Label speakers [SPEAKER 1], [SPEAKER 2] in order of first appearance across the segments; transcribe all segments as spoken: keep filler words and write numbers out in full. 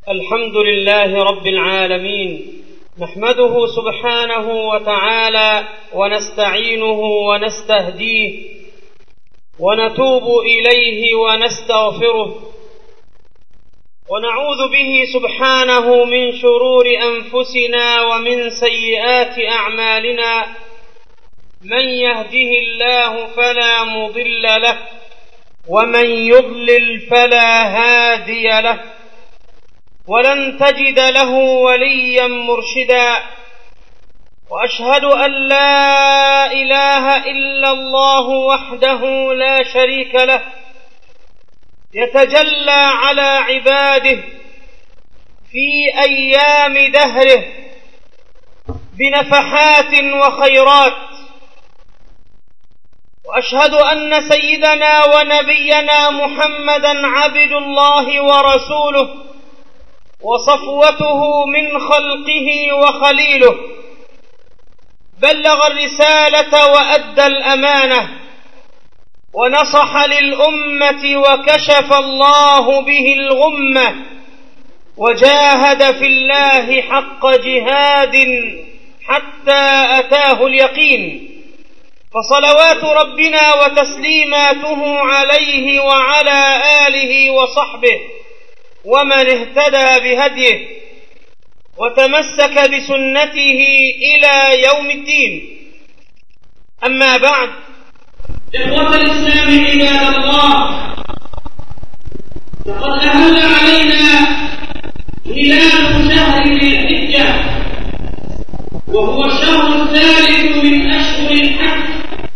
[SPEAKER 1] الحمد لله رب العالمين، نحمده سبحانه وتعالى ونستعينه ونستهديه ونتوب إليه ونستغفره ونعوذ به سبحانه من شرور أنفسنا ومن سيئات أعمالنا. من يهده الله فلا مضل له ومن يضلل فلا هادي له، ولن تجد له وليا مرشدا. وأشهد أن لا إله إلا الله وحده لا شريك له، يتجلى على عباده في أيام دهره بنفحات وخيرات. وأشهد أن سيدنا ونبينا محمدا عبد الله ورسوله وصفوته من خلقه وخليله، بلغ الرسالة وأدى الأمانة ونصح للأمة وكشف الله به الغمة، وجاهد في الله حق جهاد حتى أتاه اليقين. فصلوات ربنا وتسليماته عليه وعلى آله وصحبه ومن اهتدى بهديه وتمسك بسنته إلى يوم الدين. أما بعد، إخوة الإسلام عباد الله، لقد أهل علينا هلال شهر ذي الحجة، وهو الشهر الثالث من أشهر الحج،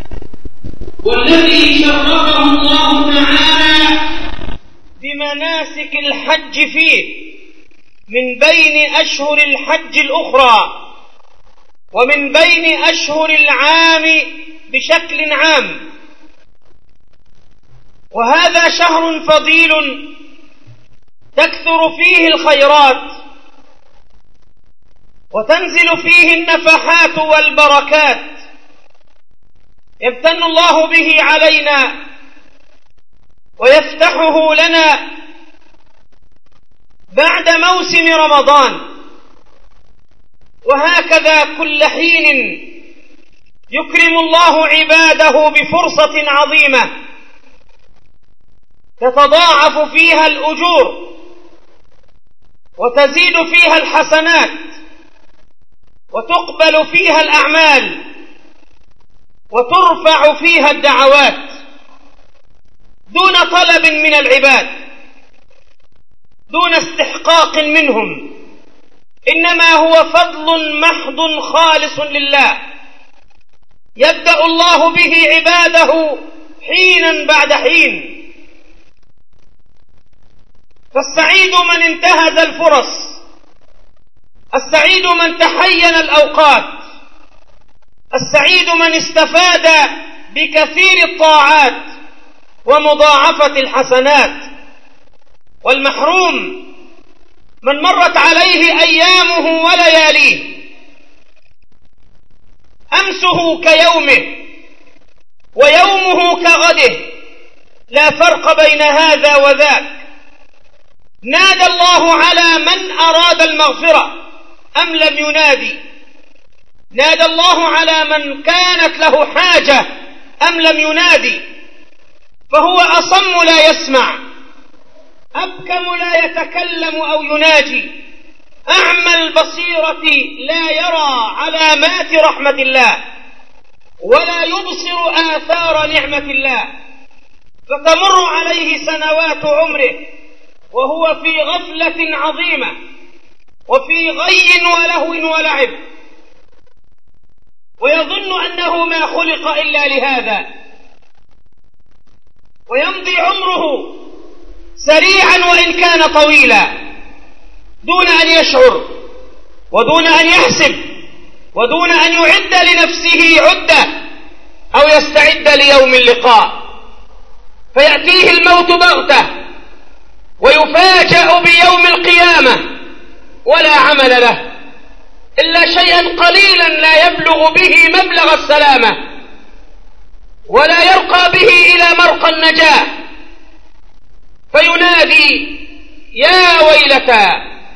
[SPEAKER 1] والذي شرفه الله تعالى بمناسك الحج فيه من بين أشهر الحج الأخرى ومن بين أشهر العام بشكل عام. وهذا شهر فضيل تكثر فيه الخيرات وتنزل فيه النفحات والبركات، يمتن الله به علينا ويفتحه لنا بعد موسم رمضان. وهكذا كل حين يكرم الله عباده بفرصة عظيمة تتضاعف فيها الأجور وتزيد فيها الحسنات وتقبل فيها الأعمال وترفع فيها الدعوات دون طلب من العباد، دون استحقاق منهم، إنما هو فضل محض خالص لله يبدأ الله به عباده حينا بعد حين. فالسعيد من انتهز الفرص، السعيد من تحين الأوقات، السعيد من استفاد بكثير الطاعات ومضاعفة الحسنات. والمحروم من مرت عليه أيامه ولياليه، أمسه كيومه ويومه كغده، لا فرق بين هذا وذاك. نادى الله على من أراد المغفرة أم لم ينادي؟ نادى الله على من كانت له حاجة أم لم ينادي؟ فهو أصم لا يسمع، أبكم لا يتكلم أو يناجي، أعمى البصيرة لا يرى علامات رحمة الله ولا يبصر آثار نعمة الله، فتمر عليه سنوات عمره وهو في غفلة عظيمة وفي غي ولهو ولعب، ويظن أنه ما خلق إلا لهذا، ويمضي عمره سريعا وإن كان طويلا دون أن يشعر ودون أن يحسب ودون أن يعد لنفسه عدة أو يستعد ليوم اللقاء. فيأتيه الموت بغتة ويفاجأ بيوم القيامة ولا عمل له إلا شيئا قليلا لا يبلغ به مبلغ السلامة ولا يرقى به إلى مرقى النجاة، فينادي: يا ويلتى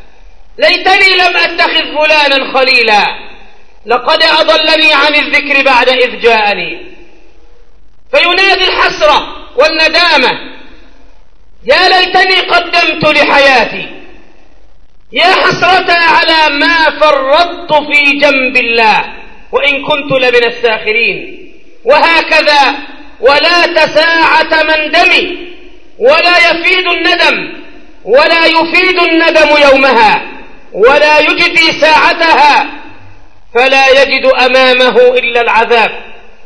[SPEAKER 1] ليتني لم أتخذ فلانا خليلا لقد أضلني عن الذكر بعد إذ جاءني. فينادي الحسرة والندامة: يا ليتني قدمت لحياتي، يا حسرة على ما فرطت في جنب الله وإن كنت لمن الساخرين. وهكذا ولا تساعة مندم ولا يفيد الندم ولا يفيد الندم يومها ولا يجدي ساعتها، فلا يجد أمامه إلا العذاب.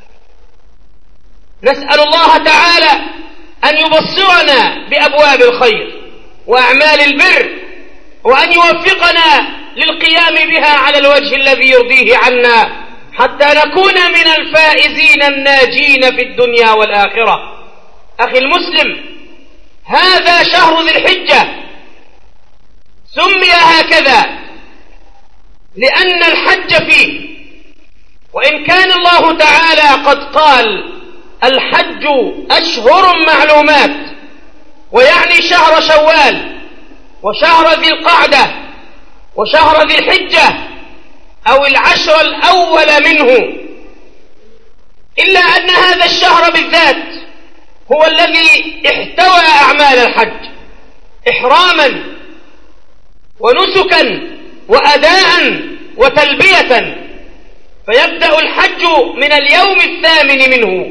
[SPEAKER 1] نسأل الله تعالى أن يبصرنا بأبواب الخير وأعمال البر، وأن يوفقنا للقيام بها على الوجه الذي يرضيه عنا، حتى نكون من الفائزين الناجين في الدنيا والآخرة. أخي المسلم، هذا شهر ذي الحجة سمي هكذا لأن الحج فيه، وإن كان الله تعالى قد قال الحج أشهر معلومات، ويعني شهر شوال وشهر ذي القعدة وشهر ذي الحجة أو العشر الأول منه، إلا أن هذا الشهر بالذات هو الذي احتوى أعمال الحج إحراما ونسكا وأداء وتلبية. فيبدأ الحج من اليوم الثامن منه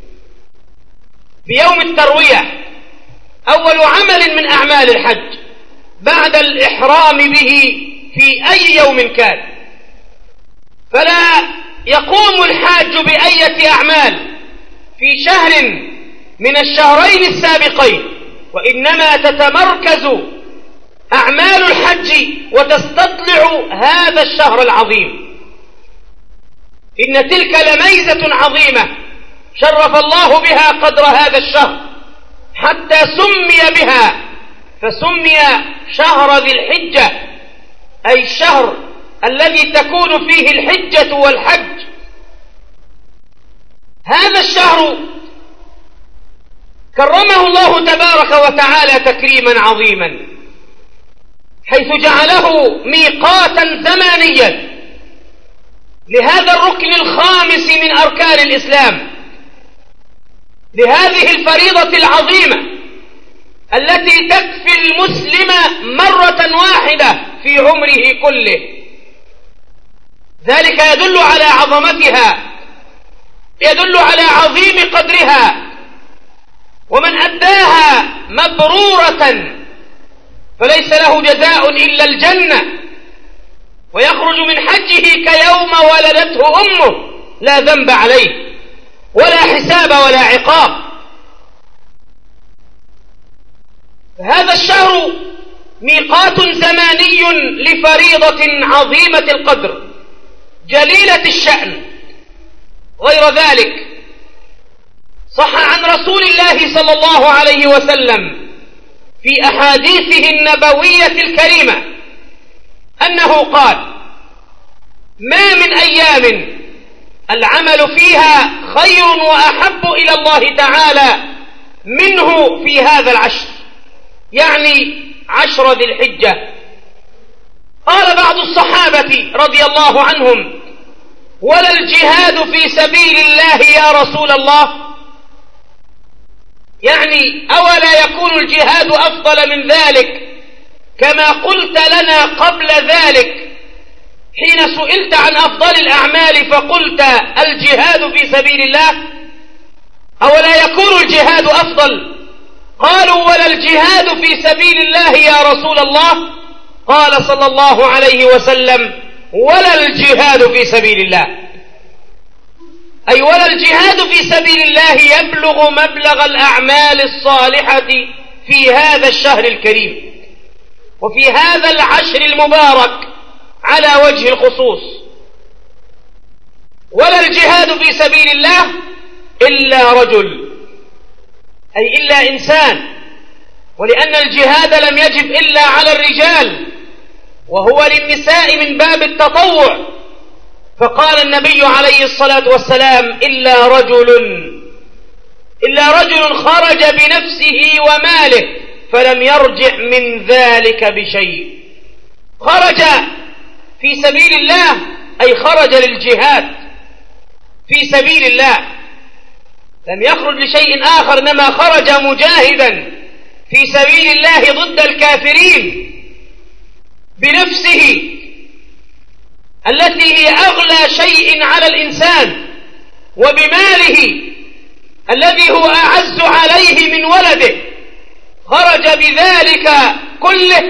[SPEAKER 1] بيوم التروية، أول عمل من أعمال الحج بعد الإحرام به في أي يوم كان. فلا يقوم الحاج بأية أعمال في شهر من الشهرين السابقين، وإنما تتمركز أعمال الحج وتستطلع هذا الشهر العظيم. إن تلك لميزة عظيمة شرف الله بها قدر هذا الشهر حتى سمي بها، فسمي شهر ذي الحجة، أي الشهر الذي تكون فيه الحجة والحج. هذا الشهر كرمه الله تبارك وتعالى تكريما عظيما، حيث جعله ميقاتا زمانيا لهذا الركن الخامس من أركان الإسلام، لهذه الفريضة العظيمة التي تكفي المسلم مرة واحدة في عمره كله. ذلك يدل على عظمتها، يدل على عظيم قدرها، ومن أداها مبرورة فليس له جزاء إلا الجنة، ويخرج من حجه كيوم ولدته أمه لا ذنب عليه ولا حساب ولا عقاب. هذا الشهر ميقات زماني لفريضة عظيمة القدر جليلة الشأن. غير ذلك صح عن رسول الله صلى الله عليه وسلم في أحاديثه النبوية الكريمة أنه قال: ما من أيام العمل فيها خير وأحب إلى الله تعالى منه في هذا العشر، يعني عشر ذي الحجة. قال بعض الصحابة رضي الله عنهم: ولا الجهاد في سبيل الله يا رسول الله؟ يعني أولا يكون الجهاد أفضل من ذلك، كما قلت لنا قبل ذلك حين سئلت عن أفضل الأعمال فقلت الجهاد في سبيل الله؟ أولا يكون الجهاد أفضل؟ قالوا: ولا الجهاد في سبيل الله يا رسول الله؟ قال صلى الله عليه وسلم: ولا الجهاد في سبيل الله، أي ولا الجهاد في سبيل الله يبلغ مبلغ الأعمال الصالحة في هذا الشهر الكريم وفي هذا العشر المبارك على وجه الخصوص. ولا الجهاد في سبيل الله إلا رجل، أي إلا إنسان، ولأن الجهاد لم يجب إلا على الرجال وهو للنساء من باب التطوع، فقال النبي عليه الصلاة والسلام: إلا رجل إلا رجل خرج بنفسه وماله فلم يرجع من ذلك بشيء. خرج في سبيل الله أي خرج للجهاد في سبيل الله، لم يخرج لشيء آخر، إنما خرج مجاهدا في سبيل الله ضد الكافرين بنفسه التي هي أغلى شيء على الإنسان، وبماله الذي هو أعز عليه من ولده، خرج بذلك كله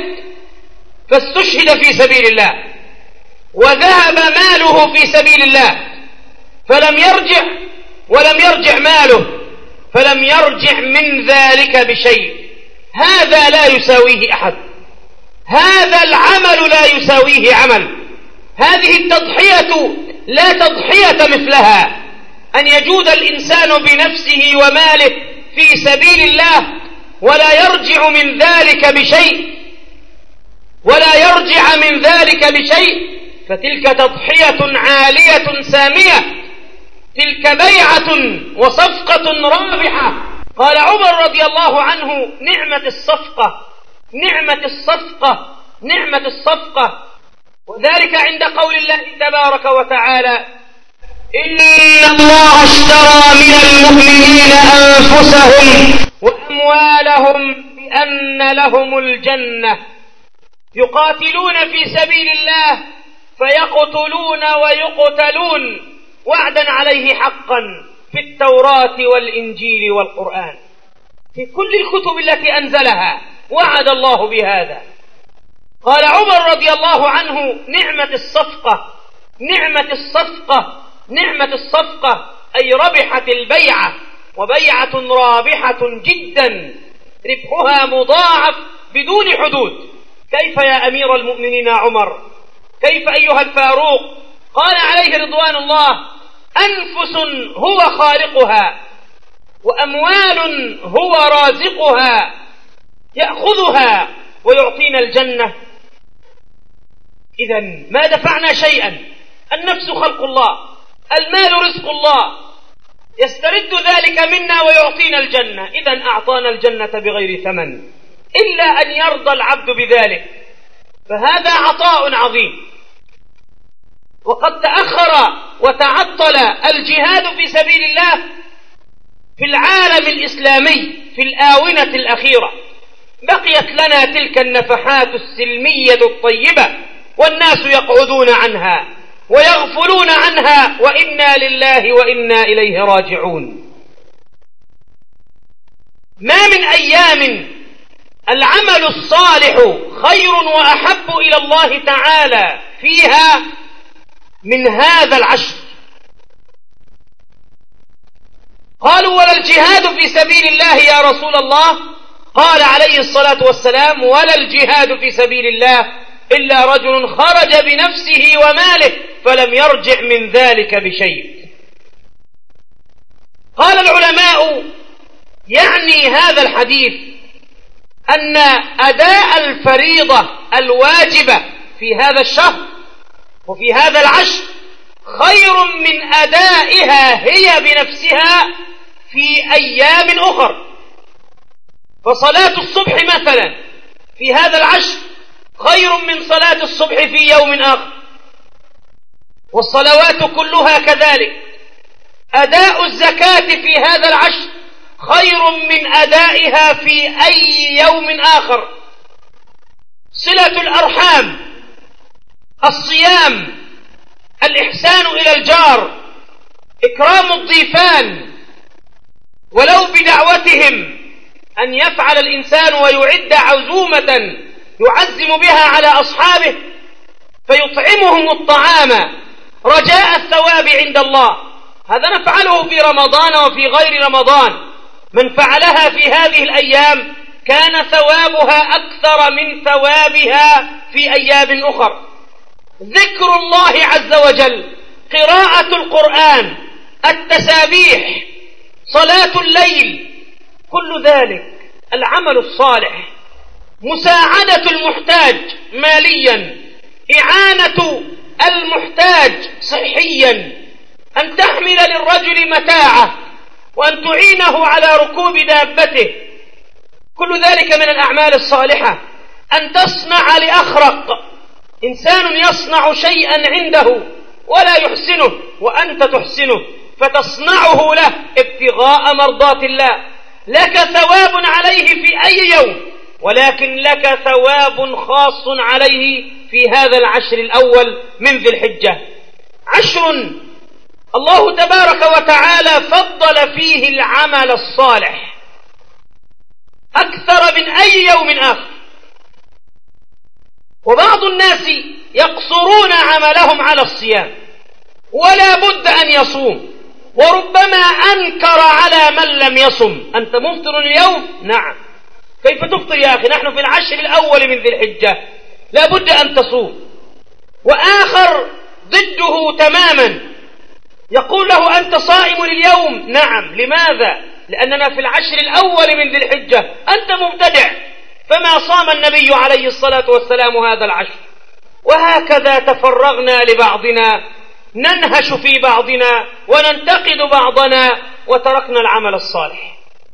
[SPEAKER 1] فاستشهد في سبيل الله، وذهب ماله في سبيل الله فلم يرجع، ولم يرجع ماله، فلم يرجع من ذلك بشيء. هذا لا يساويه أحد، هذا العمل لا يساويه عمل، هذه التضحية لا تضحية مثلها، أن يجود الإنسان بنفسه وماله في سبيل الله ولا يرجع من ذلك بشيء، ولا يرجع من ذلك بشيء، فتلك تضحية عالية سامية، تلك بيعة وصفقة رابحة. قال عمر رضي الله عنه: نعمة الصفقة، نعمة الصفقة، نعمة الصفقة. وذلك عند قول الله تبارك وتعالى: إن الله اشترى من المؤمنين أنفسهم وأموالهم بأن لهم الجنة يقاتلون في سبيل الله فيقتلون ويقتلون وعدا عليه حقا في التوراة والإنجيل والقرآن. في كل الكتب التي أنزلها وعد الله بهذا. قال عمر رضي الله عنه: نعمة الصفقة، نعمة الصفقة، نعمة الصفقة، أي ربحت البيعة، وبيعة رابحة جدا ربحها مضاعف بدون حدود. كيف يا أمير المؤمنين عمر؟ كيف أيها الفاروق؟ قال عليه رضوان الله: أنفس هو خالقها وأموال هو رازقها يأخذها ويعطينا الجنة. إذن ما دفعنا شيئا، النفس خلق الله، المال رزق الله، يسترد ذلك منا ويعطينا الجنة. إذن أعطانا الجنة بغير ثمن، إلا أن يرضى العبد بذلك، فهذا عطاء عظيم. وقد تأخر وتعطل الجهاد في سبيل الله في العالم الإسلامي في الآونة الأخيرة، بقيت لنا تلك النفحات السلمية الطيبة والناس يقعدون عنها ويغفلون عنها، وإنا لله وإنا إليه راجعون. ما من أيام العمل الصالح خير وأحب إلى الله تعالى فيها من هذا العشر. قالوا: ولا الجهاد في سبيل الله يا رسول الله؟ قال عليه الصلاة والسلام: ولا الجهاد في سبيل الله إلا رجل خرج بنفسه وماله فلم يرجع من ذلك بشيء. قال العلماء: يعني هذا الحديث أن أداء الفريضة الواجبة في هذا الشهر وفي هذا العشر خير من أدائها هي بنفسها في أيام أخر. فصلاة الصبح مثلا في هذا العشر خير من صلاة الصبح في يوم آخر، والصلوات كلها كذلك. أداء الزكاة في هذا العشر خير من أدائها في أي يوم آخر. صلة الأرحام، الصيام، الإحسان إلى الجار، إكرام الضيفان ولو بدعوتهم، أن يفعل الإنسان ويعد عزومة يعزم بها على أصحابه فيطعمهم الطعام رجاء الثواب عند الله. هذا نفعله في رمضان وفي غير رمضان. من فعلها في هذه الأيام كان ثوابها أكثر من ثوابها في أيام أخر. ذكر الله عز وجل، قراءة القرآن، التسابيح، صلاة الليل، كل ذلك العمل الصالح. مساعدة المحتاج ماليا، إعانة المحتاج صحيا، أن تحمل للرجل متاعه وأن تعينه على ركوب دابته، كل ذلك من الأعمال الصالحة. أن تصنع لأخرق إنسان يصنع شيئا عنده ولا يحسنه وأنت تحسنه فتصنعه له ابتغاء مرضات الله، لك ثواب عليه في أي يوم، ولكن لك ثواب خاص عليه في هذا العشر الأول من ذي الحجة. عشر الله تبارك وتعالى فضل فيه العمل الصالح أكثر من أي يوم آخر، وبعض الناس يقصرون عملهم على الصيام ولا بد أن يصوم، وربما أنكر على من لم يصم. أنت مفطر اليوم؟ نعم. كيف تفطر يا أخي؟ نحن في العشر الأول من ذي الحجة، لا بد أن تصوم. وآخر ضده تماما يقول له أنت صائم اليوم؟ نعم. لماذا؟ لأننا في العشر الأول من ذي الحجة، أنت مبتدع، فما صام النبي عليه الصلاة والسلام هذا العشر. وهكذا تفرغنا لبعضنا، ننهش في بعضنا وننتقد بعضنا وتركنا العمل الصالح.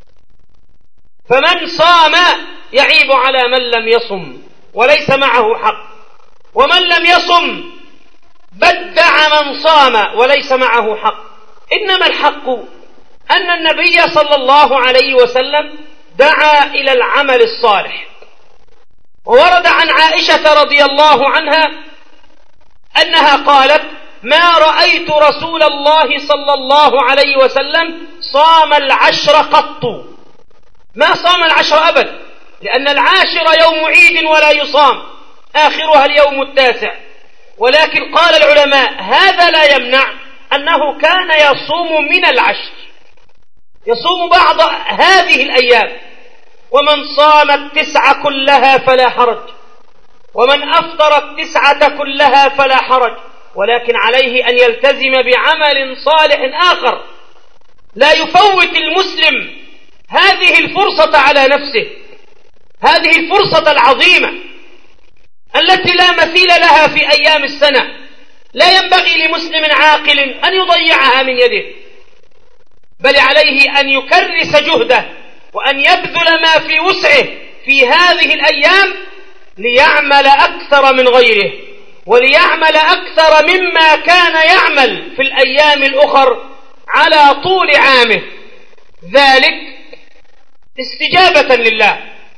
[SPEAKER 1] فمن صام يعيب على من لم يصم وليس معه حق، ومن لم يصم بدع من صام وليس معه حق. إنما الحق أن النبي صلى الله عليه وسلم دعا إلى العمل الصالح. وورد عن عائشة رضي الله عنها أنها قالت: ما رأيت رسول الله صلى الله عليه وسلم صام العشر قط. ما صام العشر أبدا، لأن العاشر يوم عيد ولا يصام، آخرها اليوم التاسع. ولكن قال العلماء هذا لا يمنع أنه كان يصوم من العشر، يصوم بعض هذه الأيام. ومن صام التسعة كلها فلا حرج، ومن أفطر التسعة كلها فلا حرج، ولكن عليه أن يلتزم بعمل صالح آخر. لا يفوت المسلم هذه الفرصة على نفسه، هذه الفرصة العظيمة التي لا مثيل لها في أيام السنة. لا ينبغي لمسلم عاقل أن يضيعها من يده، بل عليه أن يكرس جهده وأن يبذل ما في وسعه في هذه الأيام ليعمل أكثر من غيره، وليعمل أكثر مما كان يعمل في الأيام الأخر على طول عامه، ذلك استجابة لله.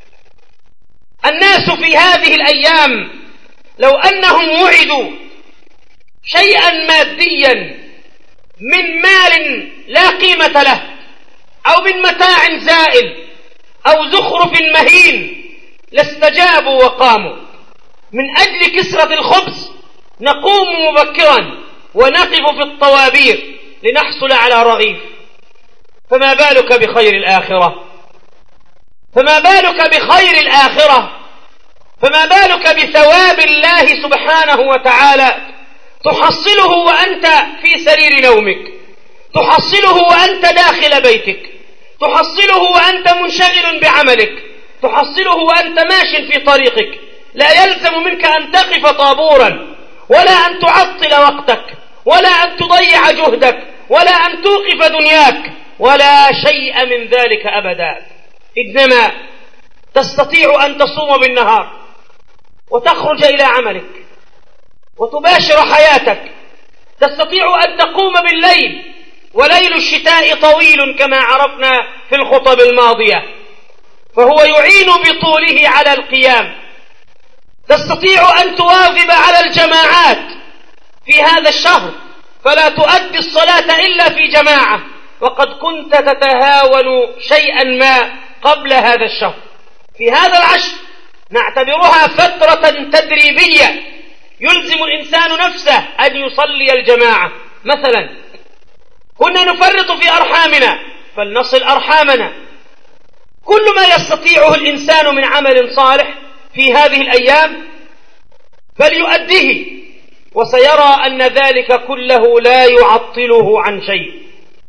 [SPEAKER 1] الناس في هذه الأيام لو أنهم وعدوا شيئا ماديا من مال لا قيمة له، أو من متاع زائل، أو زخرف مهين، لاستجابوا وقاموا. من أجل كسرة الخبز نقوم مبكرا ونقف في الطوابير لنحصل على رغيف، فما بالك بخير الآخرة؟ فما بالك بخير الآخرة؟ فما بالك بثواب الله سبحانه وتعالى تحصله وأنت في سرير نومك، تحصله وأنت داخل بيتك، تحصله وأنت منشغل بعملك، تحصله وأنت ماش في طريقك. لا يلزم منك أن تقف طابورا، ولا أن تعطل وقتك، ولا أن تضيع جهدك، ولا أن توقف دنياك، ولا شيء من ذلك أبدا. إنما تستطيع أن تصوم بالنهار وتخرج إلى عملك وتباشر حياتك، تستطيع أن تقوم بالليل، وليل الشتاء طويل كما عرفنا في الخطب الماضية، فهو يعين بطوله على القيام. تستطيع أن تواظب على الجماعات في هذا الشهر، فلا تؤدي الصلاة إلا في جماعة، وقد كنت تتهاون شيئا ما قبل هذا الشهر. في هذا العشر نعتبرها فترة تدريبية، يلزم الإنسان نفسه أن يصلي الجماعة. مثلا كنا نفرط في أرحامنا فلنصل أرحامنا. كل ما يستطيعه الإنسان من عمل صالح في هذه الأيام فليؤديه، وسيرى أن ذلك كله لا يعطله عن شيء.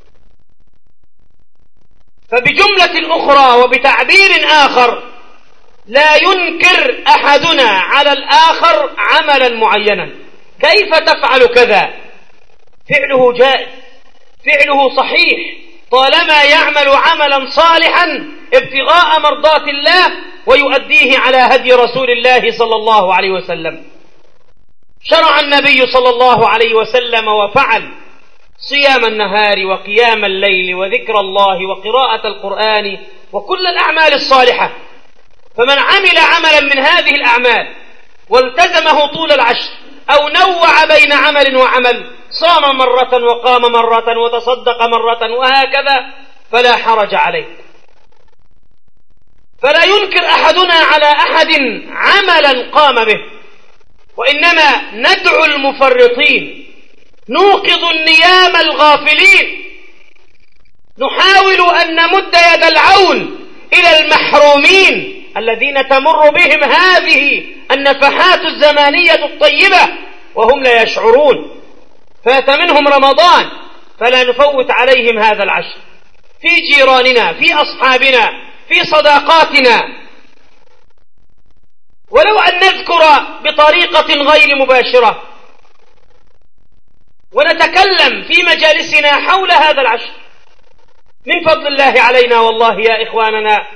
[SPEAKER 1] فبجملة أخرى وبتعبير آخر، لا ينكر أحدنا على الآخر عملا معينا. كيف تفعل كذا؟ فعله جائز، فعله صحيح، طالما يعمل عملا صالحا ابتغاء مرضات الله ويؤديه على هدي رسول الله صلى الله عليه وسلم. شرع النبي صلى الله عليه وسلم وفعل صيام النهار وقيام الليل وذكر الله وقراءة القرآن وكل الأعمال الصالحة. فمن عمل عملا من هذه الأعمال والتزمه طول العشر أو نوع بين عمل وعمل، صام مرة وقام مرة وتصدق مرة وهكذا، فلا حرج عليه. فلا ينكر أحدنا على أحد عملا قام به، وإنما ندعو المفرطين، نوقظ النيام الغافلين، نحاول أن نمد يد العون إلى المحرومين الذين تمر بهم هذه النفحات الزمانية الطيبة وهم لا يشعرون. فات منهم رمضان فلا نفوت عليهم هذا العشر، في جيراننا، في أصحابنا، في صداقاتنا، ولو أن نذكر بطريقة غير مباشرة ونتكلم في مجالسنا حول هذا العشر. من فضل الله علينا والله يا إخواننا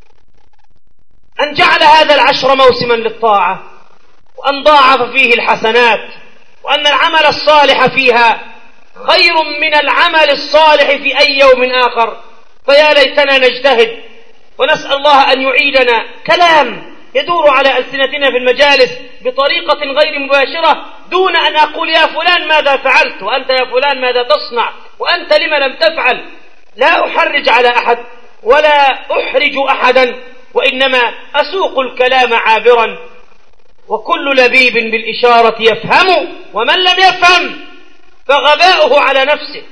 [SPEAKER 1] أن جعل هذا العشر موسما للطاعة، وأن ضاعف فيه الحسنات، وأن العمل الصالح فيها خير من العمل الصالح في أي يوم آخر. فيا ليتنا نجتهد ونسأل الله أن يعيدنا كلام يدور على ألسنتنا في المجالس بطريقة غير مباشرة، دون أن أقول يا فلان ماذا فعلت، وأنت يا فلان ماذا تصنع، وأنت لما لم تفعل. لا أحرج على أحد ولا أحرج أحدا، وإنما أسوق الكلام عابرا، وكل لبيب بالإشارة يفهم، ومن لم يفهم فغباؤه على نفسه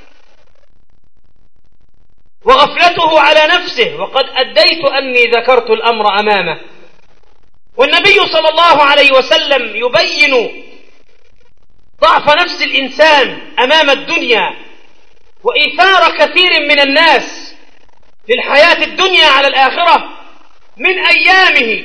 [SPEAKER 1] وغفلته على نفسه، وقد أديت أني ذكرت الأمر أمامه. والنبي صلى الله عليه وسلم يبين ضعف نفس الإنسان أمام الدنيا، وإيثار كثير من الناس للحياة الدنيا على الآخرة من أيامه،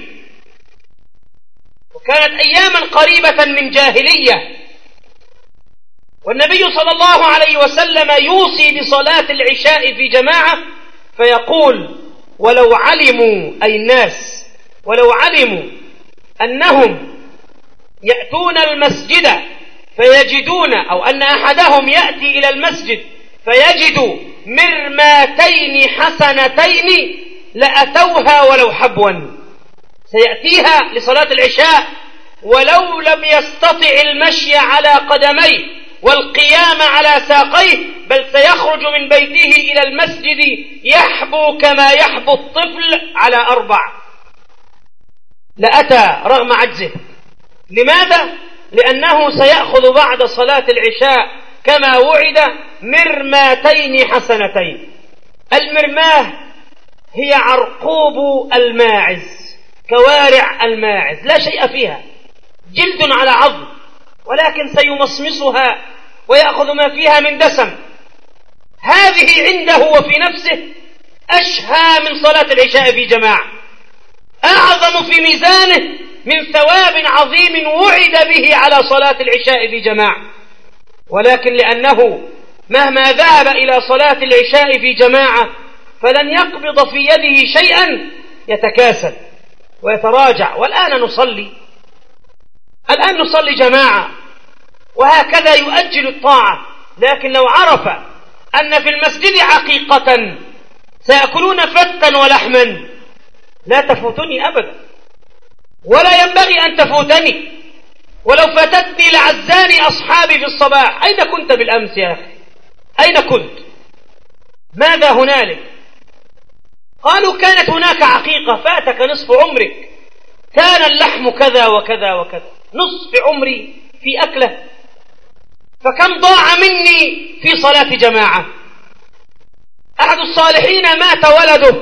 [SPEAKER 1] وكانت أياما قريبة من جاهلية. والنبي صلى الله عليه وسلم يوصي بصلاة العشاء في جماعة فيقول: ولو علموا أي الناس ولو علموا أنهم يأتون المسجد فيجدون، أو أن أحدهم يأتي إلى المسجد فيجد مرماتين حسنتين لأتوها ولو حبوا. سيأتيها لصلاة العشاء ولو لم يستطع المشي على قدميه والقيام على ساقيه، بل سيخرج من بيته إلى المسجد يحبو كما يحبو الطفل على أربع، لأتى رغم عجزه. لماذا؟ لأنه سيأخذ بعد صلاة العشاء كما وعد مرماتين حسنتين. المرماه هي عرقوب الماعز، كوارع الماعز، لا شيء فيها، جلد على عظم، ولكن سيمصمصها ويأخذ ما فيها من دسم. هذه عنده وفي نفسه أشهى من صلاة العشاء في جماعة، أعظم في ميزانه من ثواب عظيم وعد به على صلاة العشاء في جماعة. ولكن لأنه مهما ذهب إلى صلاة العشاء في جماعة فلن يقبض في يده شيئا يتكاسل ويتراجع. والآن نصلي الآن نصلي جماعة، وهكذا يؤجل الطاعة. لكن لو عرف أن في المسجد عقيقة سيأكلون فتا ولحما لا تفوتني أبدا، ولا ينبغي أن تفوتني، ولو فاتتني لعزاني أصحابي في الصباح. أين كنت بالأمس يا أخي؟ أين كنت؟ ماذا هنالك؟ قالوا كانت هناك عقيقة فاتك نصف عمرك، كان اللحم كذا وكذا وكذا. نصف عمري في أكله، فكم ضاع مني في صلاة جماعة. أحد الصالحين مات ولده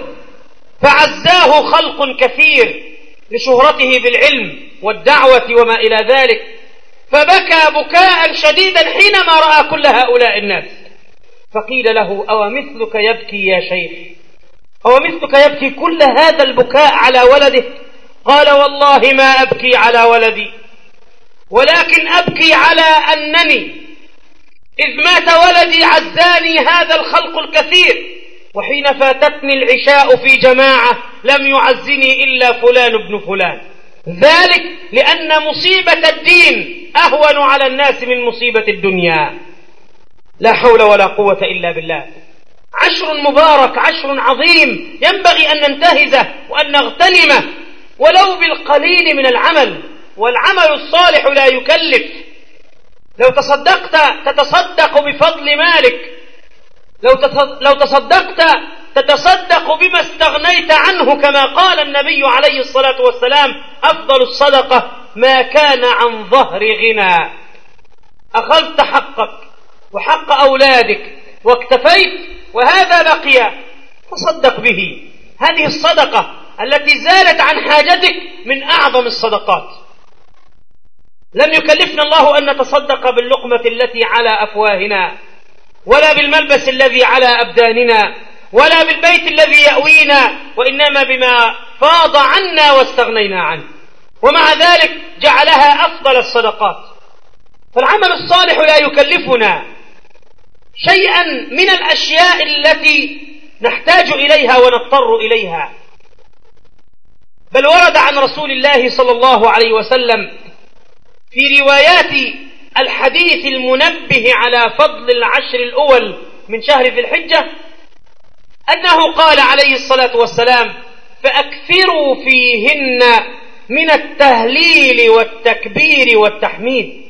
[SPEAKER 1] فعزاه خلق كثير لشهرته بالعلم والدعوة وما إلى ذلك، فبكى بكاء شديدا حينما رأى كل هؤلاء الناس. فقيل له: أو مثلك يبكي يا شيخ؟ أو مثلك يبكي كل هذا البكاء على ولده؟ قال: والله ما أبكي على ولدي، ولكن أبكي على أنني إذ مات ولدي عزاني هذا الخلق الكثير، وحين فاتتني العشاء في جماعة لم يعزني إلا فلان ابن فلان. ذلك لأن مصيبة الدين أهون على الناس من مصيبة الدنيا. لا حول ولا قوة إلا بالله. عشر مبارك، عشر عظيم، ينبغي أن ننتهزه وأن نغتنمه ولو بالقليل من العمل، والعمل الصالح لا يكلف. لو تصدقت تتصدق بفضل مالك، لو تصدقت تتصدق بما استغنيت عنه، كما قال النبي عليه الصلاة والسلام: أفضل الصدقة ما كان عن ظهر غنى. أخذت حقك وحق أولادك واكتفيت وهذا بقي، تصدق به. هذه الصدقة التي زالت عن حاجتك من أعظم الصدقات. لم يكلفنا الله أن نتصدق باللقمة التي على أفواهنا، ولا بالملبس الذي على أبداننا، ولا بالبيت الذي يأوينا، وإنما بما فاض عنا واستغنينا عنه، ومع ذلك جعلها أفضل الصدقات. فالعمل الصالح لا يكلفنا شيئا من الأشياء التي نحتاج إليها ونضطر إليها. بل ورد عن رسول الله صلى الله عليه وسلم في روايات الحديث المنبه على فضل العشر الأول من شهر ذي الحجة أنه قال عليه الصلاة والسلام: فأكثروا فيهن من التهليل والتكبير والتحميد.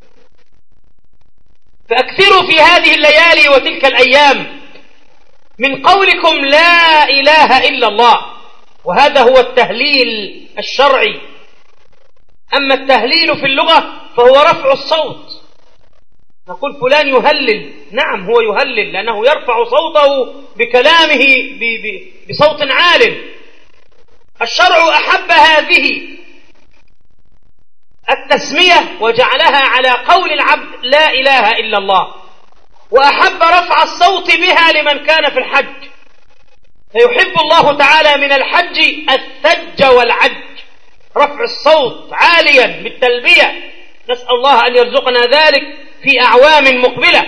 [SPEAKER 1] فأكثروا في هذه الليالي وتلك الأيام من قولكم لا إله إلا الله، وهذا هو التهليل الشرعي. أما التهليل في اللغة فهو رفع الصوت. نقول فلان يهلل، نعم هو يهلل لأنه يرفع صوته بكلامه بصوت عال. الشرع أحب هذه التسمية وجعلها على قول العبد لا إله إلا الله، وأحب رفع الصوت بها لمن كان في الحج. فيحب الله تعالى من الحج الثج والعج، رفع الصوت عاليا بالتلبية. نسأل الله أن يرزقنا ذلك في أعوام مقبلة،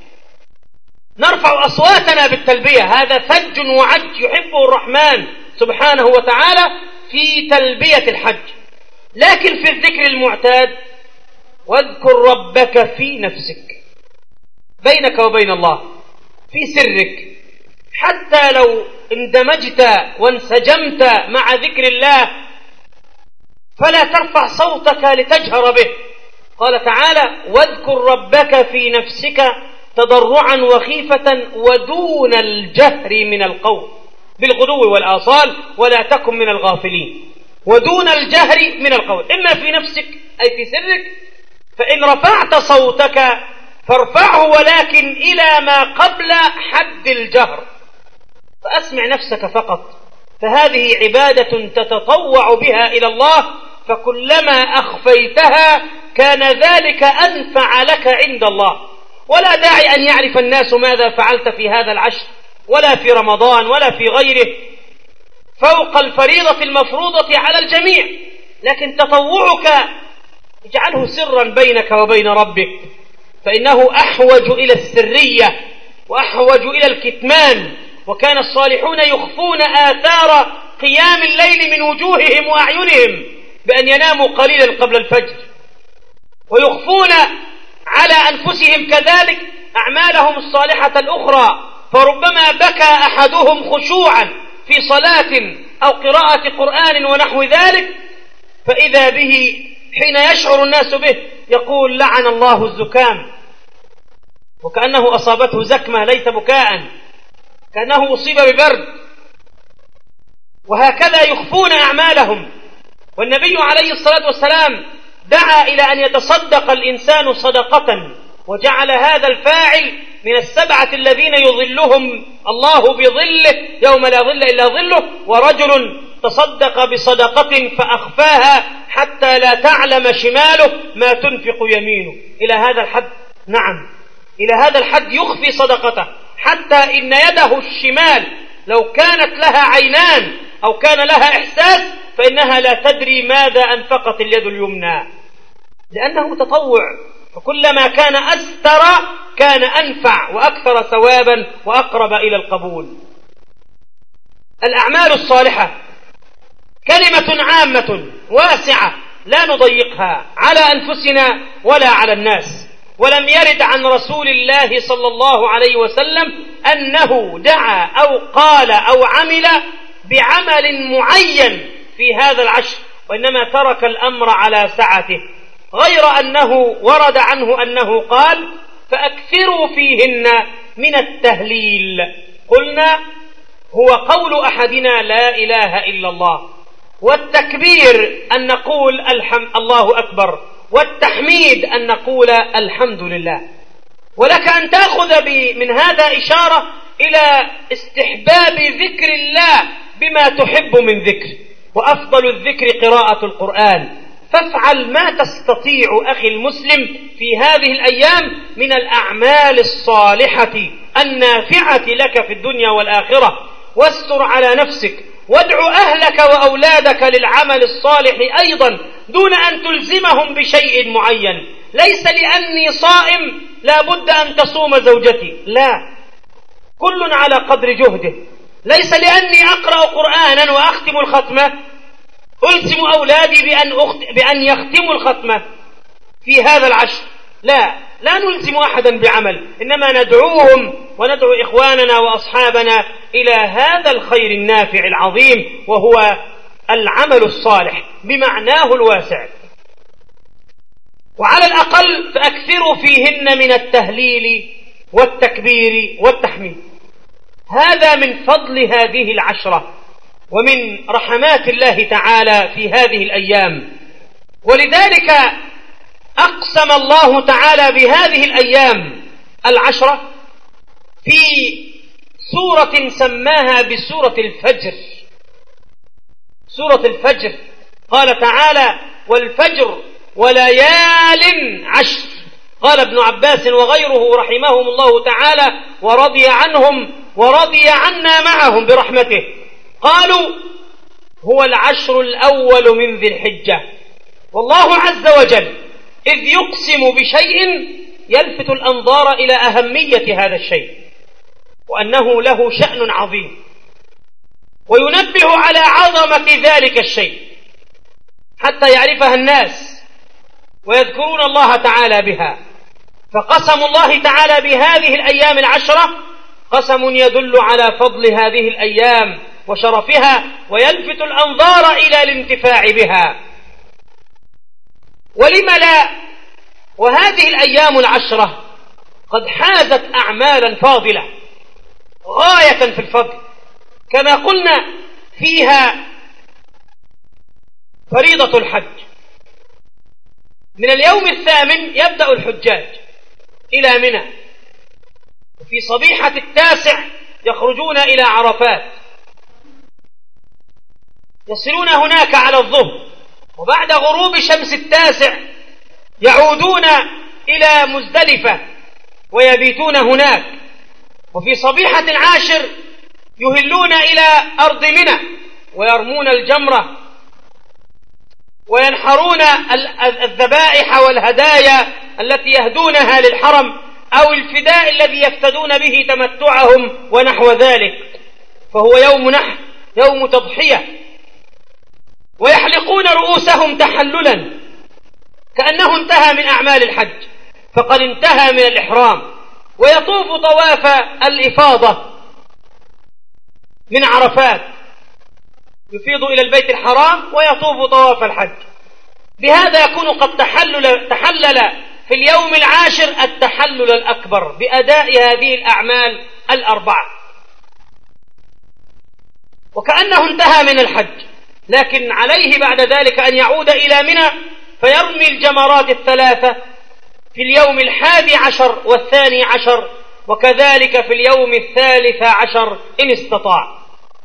[SPEAKER 1] نرفع أصواتنا بالتلبية. هذا ثج وعج يحبه الرحمن سبحانه وتعالى في تلبية الحج. لكن في الذكر المعتاد: واذكر ربك في نفسك، بينك وبين الله، في سرك، حتى لو اندمجت وانسجمت مع ذكر الله فلا ترفع صوتك لتجهر به. قال تعالى: واذكر ربك في نفسك تضرعا وخيفة ودون الجهر من القول بالغدو والآصال ولا تكن من الغافلين. ودون الجهر من القول، إما في نفسك أي في سرك، فإن رفعت صوتك فارفعه ولكن إلى ما قبل حد الجهر، فأسمع نفسك فقط. فهذه عبادة تتطوع بها إلى الله، فكلما أخفيتها كان ذلك أنفع لك عند الله. ولا داعي أن يعرف الناس ماذا فعلت في هذا العشر، ولا في رمضان ولا في غيره، فوق الفريضة المفروضة على الجميع. لكن تطوعك اجعله سرا بينك وبين ربك، فإنه أحوج إلى السرية وأحوج إلى الكتمان. وكان الصالحون يخفون آثار قيام الليل من وجوههم وأعينهم بأن يناموا قليلا قبل الفجر، ويخفون على أنفسهم كذلك أعمالهم الصالحة الأخرى. فربما بكى أحدهم خشوعا في صلاة أو قراءة قرآن ونحو ذلك، فإذا به حين يشعر الناس به يقول: لعن الله الزكام، وكأنه أصابته زكمة ليس بكاء، كأنه أصيب ببرد. وهكذا يخفون أعمالهم. والنبي عليه الصلاة والسلام دعا إلى أن يتصدق الإنسان صدقة، وجعل هذا الفاعل من السبعة الذين يظلهم الله بظله يوم لا ظل إلا ظله: ورجل تصدق بصدقة فأخفاها حتى لا تعلم شماله ما تنفق يمينه. إلى هذا الحد، نعم إلى هذا الحد يخفي صدقته، حتى إن يده الشمال لو كانت لها عينان أو كان لها إحساس فإنها لا تدري ماذا أنفقت اليد اليمنى، لأنه تطوع. فكلما كان أستر كان أنفع وأكثر ثوابا وأقرب إلى القبول. الأعمال الصالحة كلمة عامة واسعة لا نضيقها على أنفسنا ولا على الناس. ولم يرد عن رسول الله صلى الله عليه وسلم أنه دعا أو قال أو عمل بعمل معين في هذا العشر، وإنما ترك الأمر على سعته، غير أنه ورد عنه أنه قال: فأكثروا فيهن من التهليل. قلنا هو قول أحدنا لا إله إلا الله، والتكبير أن نقول الحمد الله أكبر، والتحميد أن نقول الحمد لله. ولك أن تأخذ من هذا إشارة إلى استحباب ذكر الله بما تحب من ذكر، وأفضل الذكر قراءة القرآن. فافعل ما تستطيع أخي المسلم في هذه الأيام من الأعمال الصالحة النافعة لك في الدنيا والآخرة، واستر على نفسك، وادع أهلك وأولادك للعمل الصالح أيضا دون أن تلزمهم بشيء معين. ليس لأني صائم لا بد أن تصوم زوجتي، لا، كل على قدر جهده. ليس لأني أقرأ قرآنا وأختم الختمة ألزم أولادي بأن, أخت... بأن يختموا الختمة في هذا العشر، لا، لا نلزم أحدا بعمل، إنما ندعوهم وندعو إخواننا وأصحابنا إلى هذا الخير النافع العظيم، وهو العمل الصالح بمعناه الواسع. وعلى الأقل فأكثروا فيهن من التهليل والتكبير والتحميد. هذا من فضل هذه العشرة ومن رحمات الله تعالى في هذه الأيام. ولذلك أقسم الله تعالى بهذه الأيام العشرة في سورة سماها بسورة الفجر. سورة الفجر قال تعالى: والفجر وليال عشر. قال ابن عباس وغيره رحمهم الله تعالى ورضي عنهم ورضي عنا معهم برحمته، قالوا: هو العشر الأول من ذي الحجة. والله عز وجل إذ يقسم بشيء يلفت الأنظار إلى أهمية هذا الشيء، وأنه له شأن عظيم، وينبه على عظمة ذلك الشيء حتى يعرفها الناس ويذكرون الله تعالى بها. فقسم الله تعالى بهذه الأيام العشرة قسم يدل على فضل هذه الأيام وشرفها، ويلفت الأنظار إلى الانتفاع بها. ولم لا؟ وهذه الأيام العشرة قد حازت أعمالا فاضلة غاية في الفضل، كما قلنا فيها فريضة الحج. من اليوم الثامن يبدأ الحجاج إلى منى، وفي صبيحة التاسع يخرجون إلى عرفات، يصلون هناك على الظهر، وبعد غروب شمس التاسع يعودون إلى مزدلفة ويبيتون هناك، وفي صبيحة العاشر يهلون إلى أرض منى ويرمون الجمرة وينحرون الذبائح والهدايا التي يهدونها للحرم أو الفداء الذي يفتدون به تمتعهم ونحو ذلك. فهو يوم نحر، يوم تضحية. ويحلقون رؤوسهم تحللا كأنه انتهى من أعمال الحج، فقد انتهى من الإحرام، ويطوف طواف الإفاضة من عرفات، يفيض إلى البيت الحرام ويطوف طواف الحج. بهذا يكون قد تحلل, تحلل في اليوم العاشر التحلل الأكبر بأداء هذه الأعمال الأربعة، وكأنه انتهى من الحج. لكن عليه بعد ذلك أن يعود إلى منى فيرمي الجمرات الثلاثة في اليوم الحادي عشر والثاني عشر، وكذلك في اليوم الثالث عشر إن استطاع.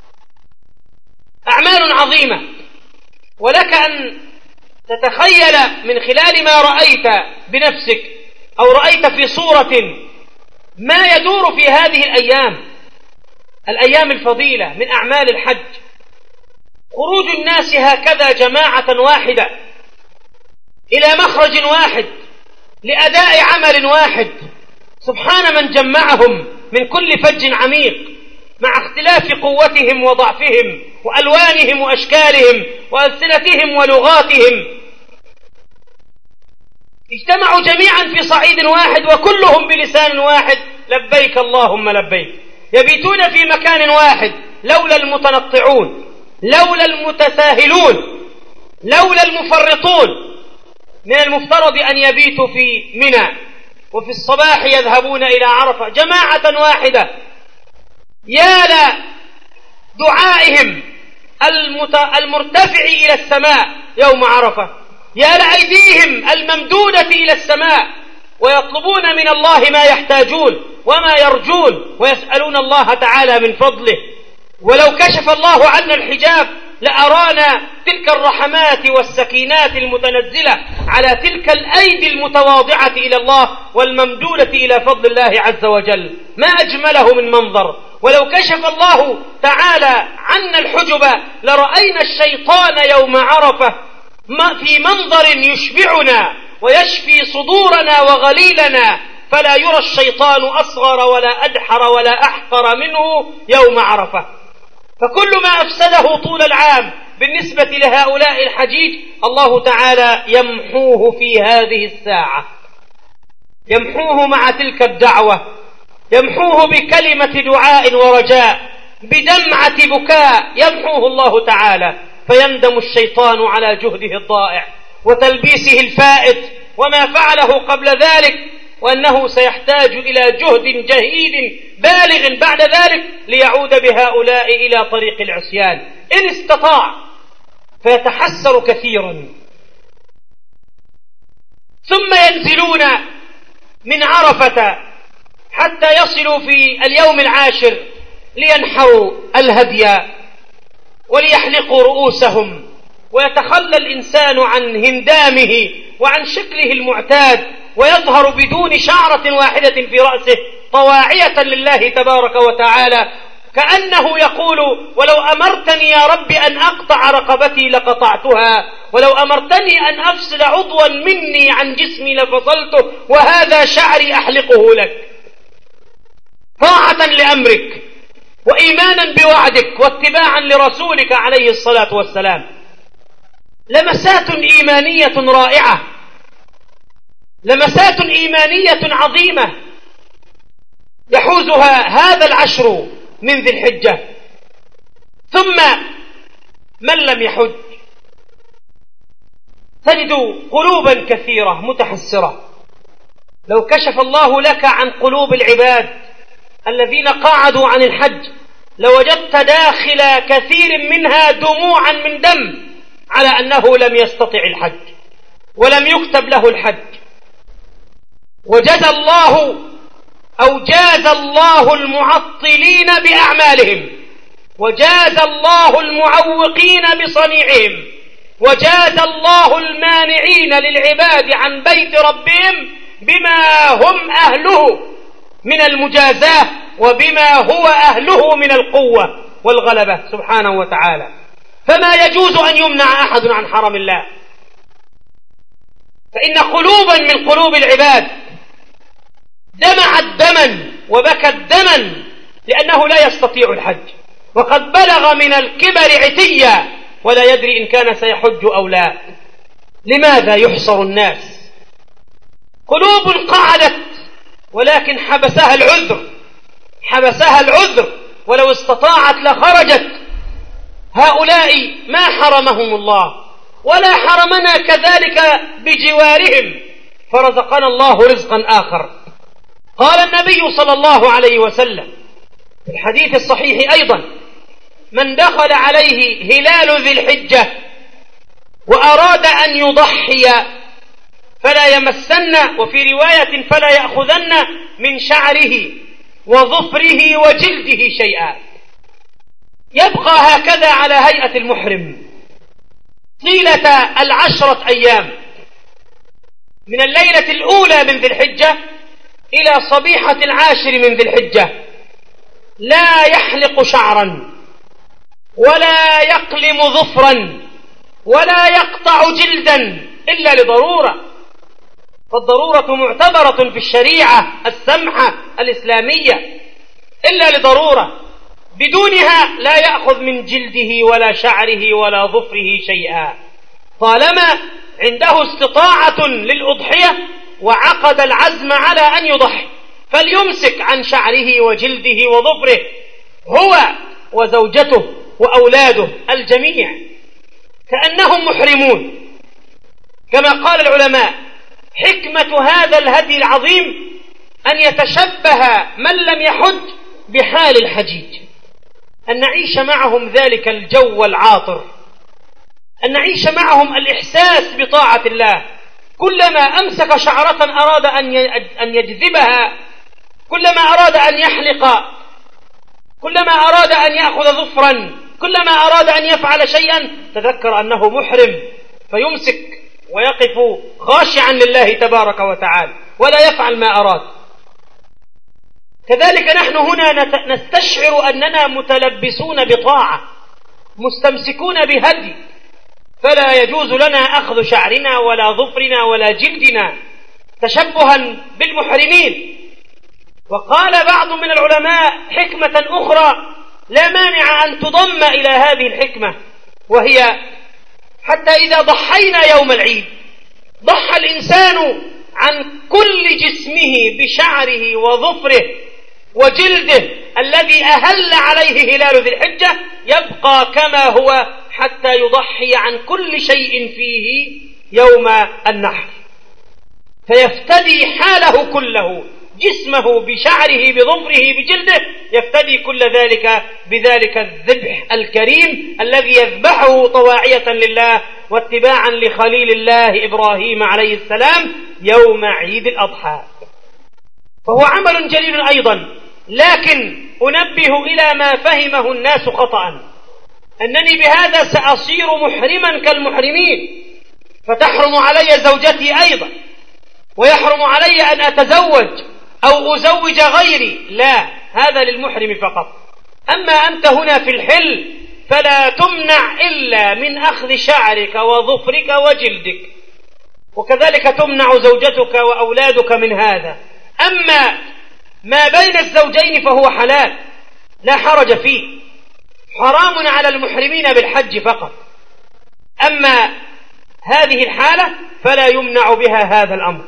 [SPEAKER 1] أعمال عظيمة، ولك أن تتخيل من خلال ما رأيت بنفسك أو رأيت في صورة ما يدور في هذه الأيام الأيام الفضيلة من أعمال الحج. خروج الناس هكذا جماعة واحدة إلى مخرج واحد لأداء عمل واحد، سبحان من جمعهم من كل فج عميق، مع اختلاف قوتهم وضعفهم وألوانهم وأشكالهم وألسنتهم ولغاتهم، اجتمعوا جميعا في صعيد واحد وكلهم بلسان واحد: لبيك اللهم لبيك. يبيتون في مكان واحد، لولا المتنطعون، لولا المتساهلون، لولا المفرطون من المفترض أن يبيتوا في منى وفي الصباح يذهبون إلى عرفة جماعة واحدة. يا لدعائهم المرتفع إلى السماء يوم عرفة، يا لأيديهم الممدودة إلى السماء، ويطلبون من الله ما يحتاجون وما يرجون، ويسألون الله تعالى من فضله. ولو كشف الله عنا الحجاب لأرانا تلك الرحمات والسكينات المتنزلة على تلك الأيدي المتواضعة إلى الله والممدودة إلى فضل الله عز وجل، ما أجمله من منظر. ولو كشف الله تعالى عنا الحجب لرأينا الشيطان يوم عرفة في منظر يشبعنا ويشفي صدورنا وغليلنا، فلا يرى الشيطان أصغر ولا أدحر ولا أحقر منه يوم عرفة. فكل ما أفسده طول العام بالنسبة لهؤلاء الحجيج الله تعالى يمحوه في هذه الساعة، يمحوه مع تلك الدعوة، يمحوه بكلمة دعاء ورجاء، بدمعة بكاء يمحوه الله تعالى، فيندم الشيطان على جهده الضائع وتلبيسه الفائت وما فعله قبل ذلك، وأنه سيحتاج إلى جهد جهيد بالغ بعد ذلك ليعود بهؤلاء إلى طريق العصيان إن استطاع، فيتحسر كثيرا. ثم ينزلون من عرفة حتى يصلوا في اليوم العاشر لينحروا الهدي وليحلقوا رؤوسهم، ويتخلى الإنسان عن هندامه وعن شكله المعتاد، ويظهر بدون شعرة واحدة في رأسه طواعية لله تبارك وتعالى، كأنه يقول: ولو أمرتني يا رب أن أقطع رقبتي لقطعتها، ولو أمرتني أن أفصل عضوا مني عن جسمي لفصلته، وهذا شعري أحلقه لك، طاعة لأمرك وإيمانا بوعدك واتباعا لرسولك عليه الصلاة والسلام. لمسات إيمانية رائعة، لمسات إيمانية عظيمة يحوزها هذا العشر من ذي الحجة. ثم من لم يحج تجد قلوبا كثيرة متحسرة. لو كشف الله لك عن قلوب العباد الذين قاعدوا عن الحج لوجدت داخل كثير منها دموعا من دم على أنه لم يستطع الحج ولم يكتب له الحج. وجزى الله أو جاز الله المعطلين بأعمالهم، وجاز الله المعوقين بصنيعهم، وجاز الله المانعين للعباد عن بيت ربهم بما هم أهله من المجازاة وبما هو أهله من القوة والغلبة سبحانه وتعالى. فما يجوز أن يمنع أحد عن حرم الله، فإن قلوبا من قلوب العباد دمعت دما وبكت دما لأنه لا يستطيع الحج، وقد بلغ من الكبر عتيا ولا يدري إن كان سيحج أو لا. لماذا يحصر الناس؟ قلوب قعدت ولكن حبسها العذر، حبسها العذر، ولو استطاعت لخرجت. هؤلاء ما حرمهم الله ولا حرمنا كذلك بجوارهم، فرزقنا الله رزقا آخر. قال النبي صلى الله عليه وسلم في الحديث الصحيح أيضا: من دخل عليه هلال ذي الحجة وأراد أن يضحي فلا يمسن، وفي رواية فلا يأخذن من شعره وظفره وجلده شيئا، يبقى هكذا على هيئة المحرم طيلة العشرة أيام من الليلة الأولى من ذي الحجة إلى صبيحة العاشر من ذي الحجة، لا يحلق شعرا ولا يقلم ظفرا ولا يقطع جلدا إلا لضرورة، فالضرورة معتبرة في الشريعة السمحة الإسلامية إلا لضرورة، بدونها لا يأخذ من جلده ولا شعره ولا ظفره شيئا، طالما عنده استطاعة للأضحية وعقد العزم على أن يضحي فليمسك عن شعره وجلده وظفره هو وزوجته وأولاده الجميع كأنهم محرمون. كما قال العلماء: حكمة هذا الهدي العظيم أن يتشبه من لم يحج بحال الحجيج، أن نعيش معهم ذلك الجو العاطر، أن نعيش معهم الإحساس بطاعة الله. كلما أمسك شعرة أراد أن يجذبها، كلما أراد أن يحلق، كلما أراد أن يأخذ ظفرا، كلما أراد أن يفعل شيئا تذكر أنه محرم فيمسك ويقف خاشعا لله تبارك وتعالى ولا يفعل ما أراد. كذلك نحن هنا نستشعر أننا متلبسون بطاعة، مستمسكون بهدي، فلا يجوز لنا أخذ شعرنا ولا ظفرنا ولا جلدنا تشبها بالمحرمين. وقال بعض من العلماء حكمة أخرى لا مانع أن تضم إلى هذه الحكمة، وهي حتى إذا ضحينا يوم العيد ضحى الإنسان عن كل جسمه بشعره وظفره وجلده الذي أهل عليه هلال ذي الحجة، يبقى كما هو حتى يضحي عن كل شيء فيه يوم النحر، فيفتدي حاله كله، جسمه بشعره بظفره بجلده، يفتدي كل ذلك بذلك الذبح الكريم الذي يذبحه طواعية لله واتباعا لخليل الله إبراهيم عليه السلام يوم عيد الأضحى. فهو عمل جليل أيضا، لكن أنبه إلى ما فهمه الناس خطأ، أنني بهذا سأصير محرما كالمحرمين فتحرم علي زوجتي أيضا ويحرم علي أن أتزوج أو أزوج غيري. لا، هذا للمحرم فقط. أما أنت هنا في الحل فلا تمنع إلا من أخذ شعرك وظفرك وجلدك، وكذلك تمنع زوجتك وأولادك من هذا. أما ما بين الزوجين فهو حلال لا حرج فيه، حرام على المحرمين بالحج فقط. أما هذه الحالة فلا يمنع بها هذا الأمر،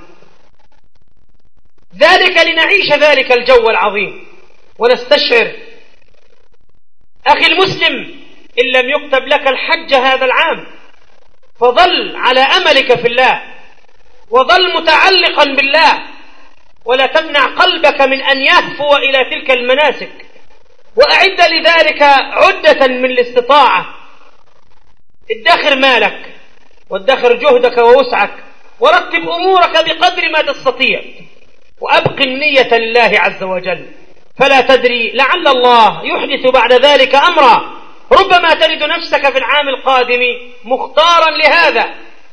[SPEAKER 1] ذلك لنعيش ذلك الجو العظيم ونستشعر. أخي المسلم، إن لم يكتب لك الحج هذا العام فظل على أملك في الله وظل متعلقا بالله، ولا تمنع قلبك من أن يهفو إلى تلك المناسك، وأعد لذلك عدة من الاستطاعة. ادخر مالك وادخر جهدك ووسعك ورتب أمورك بقدر ما تستطيع، وأبق النية لله عز وجل، فلا تدري لعل الله يحدث بعد ذلك أمرا، ربما تجد نفسك في العام القادم مختارا لهذا،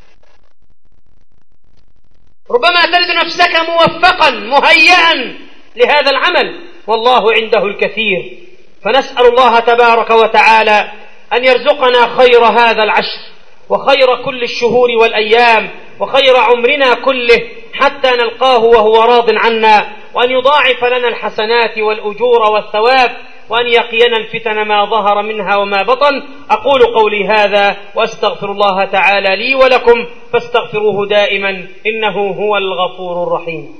[SPEAKER 1] ربما تجد نفسك موفقا مهيئا لهذا العمل، والله عنده الكثير. فنسأل الله تبارك وتعالى أن يرزقنا خير هذا العشر وخير كل الشهور والأيام وخير عمرنا كله حتى نلقاه وهو راض عنا، وأن يضاعف لنا الحسنات والأجور والثواب، وأن يقينا الفتن ما ظهر منها وما بطن. أقول قولي هذا وأستغفر الله تعالى لي ولكم فاستغفروه دائما إنه هو الغفور الرحيم.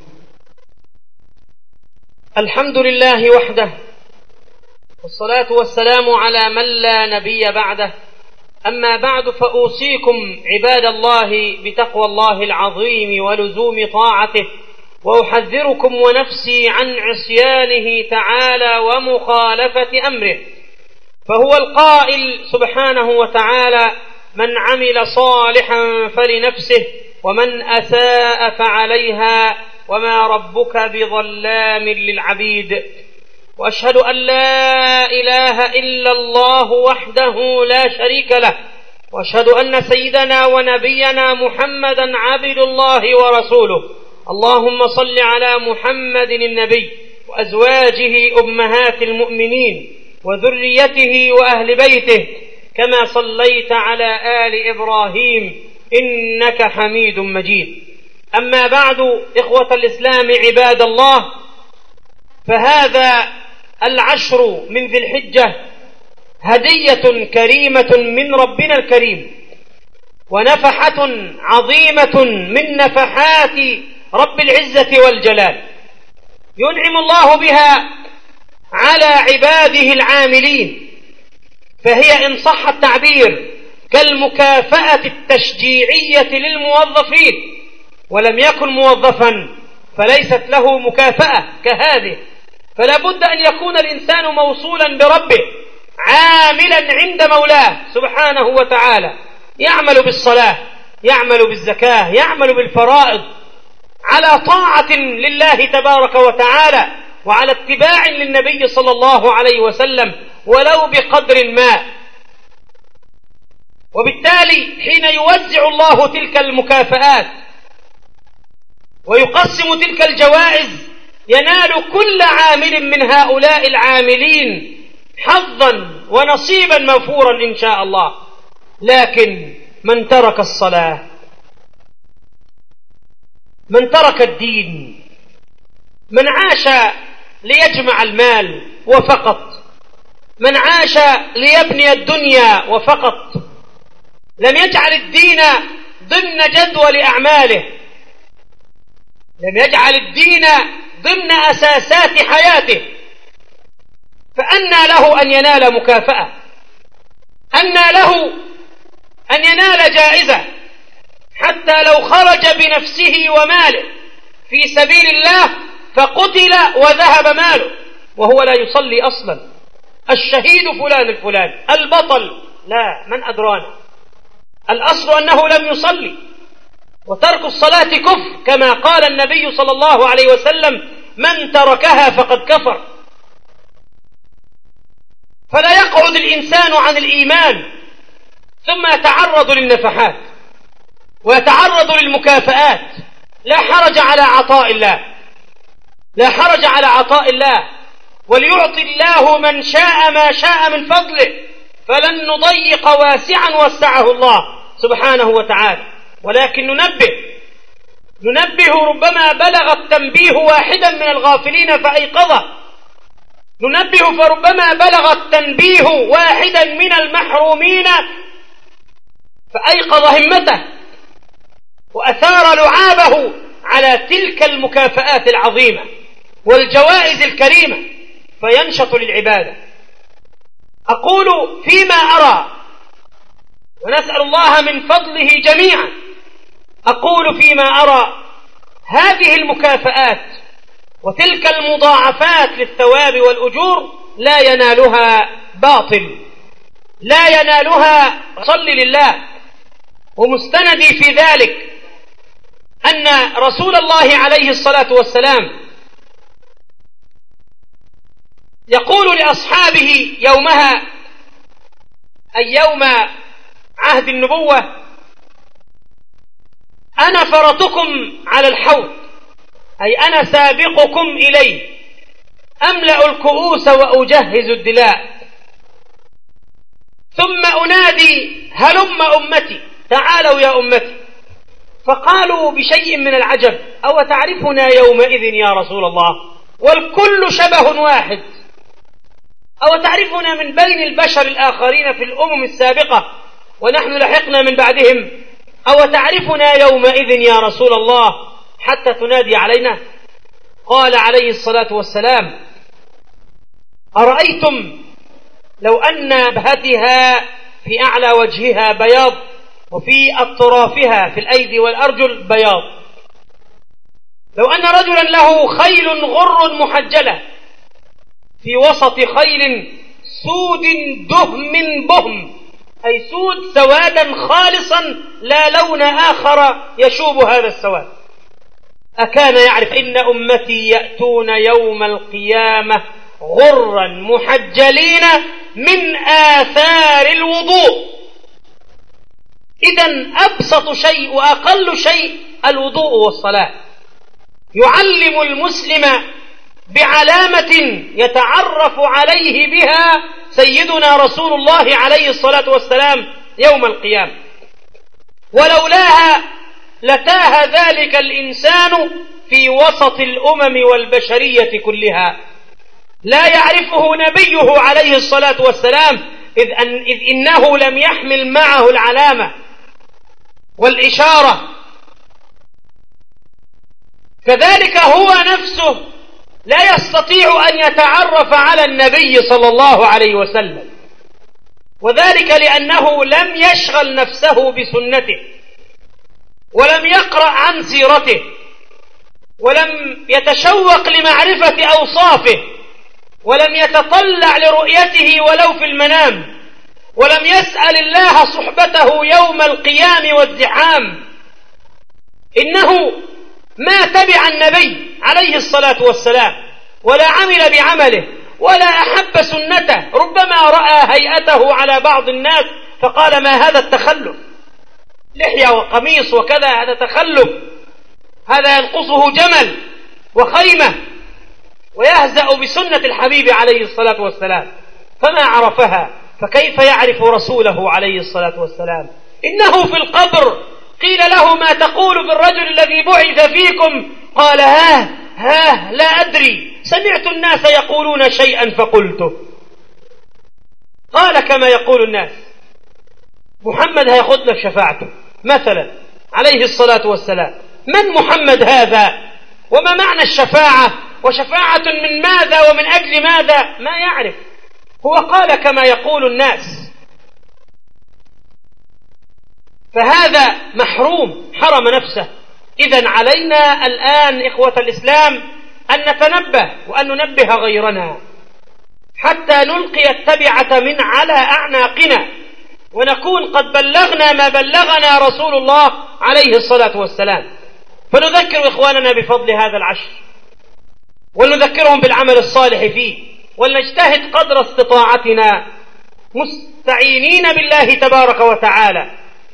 [SPEAKER 1] الحمد لله وحده، والصلاة والسلام على من لا نبي بعده. أما بعد، فأوصيكم عباد الله بتقوى الله العظيم ولزوم طاعته، وأحذركم ونفسي عن عصيانه تعالى ومخالفة أمره، فهو القائل سبحانه وتعالى: من عمل صالحا فلنفسه ومن أساء فعليها وما ربك بظلام للعبيد. وأشهد أن لا إله إلا الله وحده لا شريك له، وأشهد أن سيدنا ونبينا محمدا عبد الله ورسوله. اللهم صل على محمد النبي وأزواجه أمهات المؤمنين وذريته وأهل بيته كما صليت على آل إبراهيم إنك حميد مجيد. أما بعد، إخوة الإسلام عباد الله، فهذا العشر من ذي الحجة هدية كريمة من ربنا الكريم، ونفحة عظيمة من نفحات رب العزة والجلال ينعم الله بها على عباده العاملين، فهي إن صح التعبير كالمكافأة التشجيعية للموظفين، ولم يكن موظفا فليست له مكافأة كهذه. فلا بد أن يكون الإنسان موصولا بربه عاملا عند مولاه سبحانه وتعالى، يعمل بالصلاة، يعمل بالزكاة، يعمل بالفرائض، على طاعة لله تبارك وتعالى، وعلى اتباع للنبي صلى الله عليه وسلم ولو بقدر ما. وبالتالي حين يوزع الله تلك المكافآت ويقسم تلك الجوائز ينال كل عامل من هؤلاء العاملين حظا ونصيبا مغفورا إن شاء الله. لكن من ترك الصلاة، من ترك الدين، من عاش ليجمع المال وفقط، من عاش ليبني الدنيا وفقط، لم يجعل الدين ضمن جدول أعماله، لم يجعل الدين ضمن أساسات حياته، فأنى له أن ينال مكافأة؟ أنى له أن ينال جائزة حتى لو خرج بنفسه وماله في سبيل الله فقتل وذهب ماله وهو لا يصلي أصلا؟ الشهيد فلان الفلان، البطل، لا، من أدرانا؟ الأصل أنه لم يصلي، وترك الصلاة كفر كما قال النبي صلى الله عليه وسلم: من تركها فقد كفر. فلا يقعد الإنسان عن الإيمان ثم يتعرض للنفحات ويتعرض للمكافآت. لا حرج على عطاء الله، لا حرج على عطاء الله، وليعطي الله من شاء ما شاء من فضله، فلن نضيق واسعا وسعه الله سبحانه وتعالى. ولكن ننبه ننبه ربما بلغ التنبيه واحدا من الغافلين فأيقظه، ننبه فربما بلغ التنبيه واحدا من المحرومين فأيقظ همته وأثار لعابه على تلك المكافآت العظيمة والجوائز الكريمة فينشط للعبادة. أقول فيما أرى، ونسأل الله من فضله جميعا، أقول فيما أرى هذه المكافآت وتلك المضاعفات للثواب والأجور لا ينالها باطل، لا ينالها صل لله. ومستندي في ذلك أن رسول الله عليه الصلاة والسلام يقول لأصحابه يومها، أي يوم عهد النبوة: أنا فرطكم على الحوض، أي أنا سابقكم إليه، أملأ الكؤوس وأجهز الدلاء، ثم أنادي: هلم أمتي، تعالوا يا أمتي. فقالوا بشيء من العجب: أو تعرفنا يومئذ يا رسول الله والكل شبه واحد؟ أو تعرفنا من بين البشر الآخرين في الأمم السابقة ونحن لحقنا من بعدهم؟ أو تعرفنا يومئذ يا رسول الله حتى تنادي علينا؟ قال عليه الصلاة والسلام: أرأيتم لو أن بهتها في أعلى وجهها بياض وفي أطرافها في الأيدي والأرجل بياض، لو أن رجلا له خيل غر محجلة في وسط خيل سود دهم بهم، أي سود سوادا خالصا لا لون آخر يشوب هذا السواد، أكان يعرف إن أمتي يأتون يوم القيامة غرا محجلين من آثار الوضوء؟ إذن أبسط شيء وأقل شيء الوضوء والصلاة. يعلم المسلم بعلامة يتعرف عليه بها سيدنا رسول الله عليه الصلاة والسلام يوم القيامة، ولولاها لتاه ذلك الإنسان في وسط الأمم والبشرية كلها. لا يعرفه نبيه عليه الصلاة والسلام إذ, أن إذ إنه لم يحمل معه العلامة، والإشارة. كذلك هو نفسه لا يستطيع أن يتعرف على النبي صلى الله عليه وسلم، وذلك لأنه لم يشغل نفسه بسنته، ولم يقرأ عن سيرته، ولم يتشوق لمعرفة أوصافه، ولم يتطلع لرؤيته ولو في المنام، ولم يسأل الله صحبته يوم القيام والزحام. إنه ما تبع النبي عليه الصلاة والسلام، ولا عمل بعمله، ولا أحب سنته. ربما رأى هيئته على بعض الناس فقال: ما هذا التخلف، لحية وقميص وكذا، هذا تخلف، هذا ينقصه جمل وخيمة، ويهزأ بسنة الحبيب عليه الصلاة والسلام، فما عرفها، فكيف يعرف رسوله عليه الصلاة والسلام؟ إنه في القبر قيل له: ما تقول في الرجل الذي بعث فيكم؟ قال: ها ها لا أدري، سمعت الناس يقولون شيئا فقلته. قال كما يقول الناس: محمد هياخذنا بشفاعته مثلا عليه الصلاة والسلام. من محمد هذا؟ وما معنى الشفاعة؟ وشفاعة من ماذا ومن أجل ماذا؟ ما يعرف. هو قال كما يقول الناس، فهذا محروم، حرم نفسه. إذن علينا الآن إخوة الإسلام أن نتنبه وأن ننبه غيرنا حتى نلقي التبعة من على أعناقنا، ونكون قد بلغنا ما بلغنا رسول الله عليه الصلاة والسلام. فنذكر إخواننا بفضل هذا العشر، ونذكرهم بالعمل الصالح فيه، ولنجتهد قدر استطاعتنا مستعينين بالله تبارك وتعالى،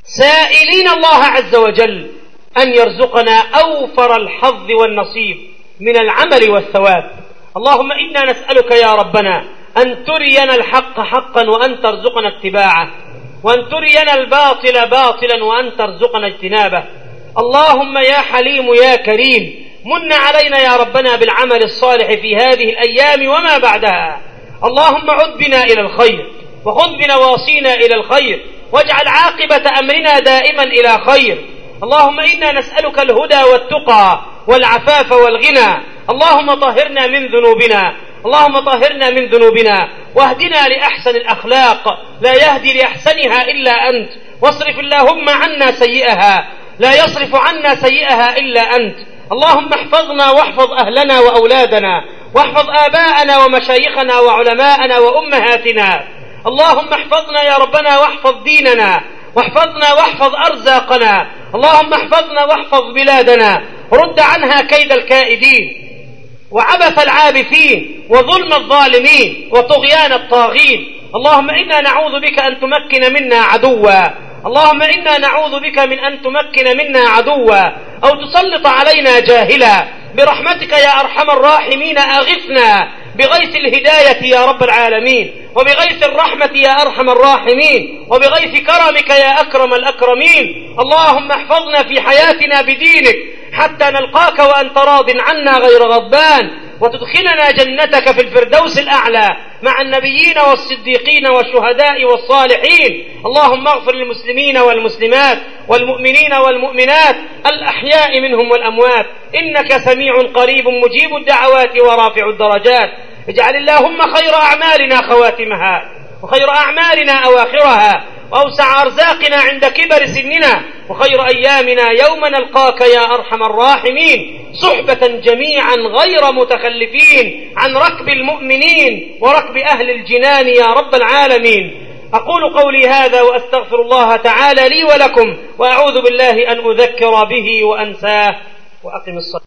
[SPEAKER 1] سائلين الله عز وجل أن يرزقنا أوفر الحظ والنصيب من العمل والثواب. اللهم إنا نسألك يا ربنا أن ترينا الحق حقا وأن ترزقنا اتباعه، وأن ترينا الباطل باطلا وأن ترزقنا اجتنابه. اللهم يا حليم يا كريم، من علينا يا ربنا بالعمل الصالح في هذه الأيام وما بعدها. اللهم عد بنا إلى الخير، وخذ بنواصينا إلى الخير، واجعل عاقبة أمرنا دائما إلى خير. اللهم إنا نسألك الهدى والتقى والعفاف والغنى. اللهم طهرنا من ذنوبنا، اللهم طهرنا من ذنوبنا، واهدنا لأحسن الأخلاق، لا يهدي لأحسنها إلا أنت. واصرف اللهم عنا سيئها، لا يصرف عنا سيئها إلا أنت. اللهم احفظنا واحفظ أهلنا وأولادنا، واحفظ آباءنا ومشايخنا وعلماءنا وأمهاتنا. اللهم احفظنا يا ربنا واحفظ ديننا، واحفظنا واحفظ أرزاقنا. اللهم احفظنا واحفظ بلادنا، رد عنها كيد الكائدين، وعبث العابثين، وظلم الظالمين، وطغيان الطاغين. اللهم إنا نعوذ بك أن تمكن منا عدوا، اللهم إنا نعوذ بك من أن تمكن منا عدوا أو تسلط علينا جاهلا. برحمتك يا أرحم الراحمين أغثنا بغيث الهداية يا رب العالمين، وبغيث الرحمة يا أرحم الراحمين، وبغيث كرمك يا أكرم الأكرمين. اللهم احفظنا في حياتنا بدينك حتى نلقاك وأنت راض عنا غير غضبان، وتدخلنا جنتك في الفردوس الأعلى مع النبيين والصديقين والشهداء والصالحين. اللهم اغفر للمسلمين والمسلمات والمؤمنين والمؤمنات الأحياء منهم والأموات، إنك سميع قريب مجيب الدعوات ورافع الدرجات. اجعل اللهم خير أعمالنا خواتمها، وخير أعمالنا أواخرها، وأوسع أرزاقنا عند كبر سننا، وخير أيامنا يوم نلقاك يا أرحم الراحمين، صحبة جميعا غير متخلفين عن ركب المؤمنين وركب أهل الجنان يا رب العالمين. أقول قولي هذا وأستغفر الله تعالى لي ولكم، وأعوذ بالله أن أذكر به وأنساه، وأقم الصلاة.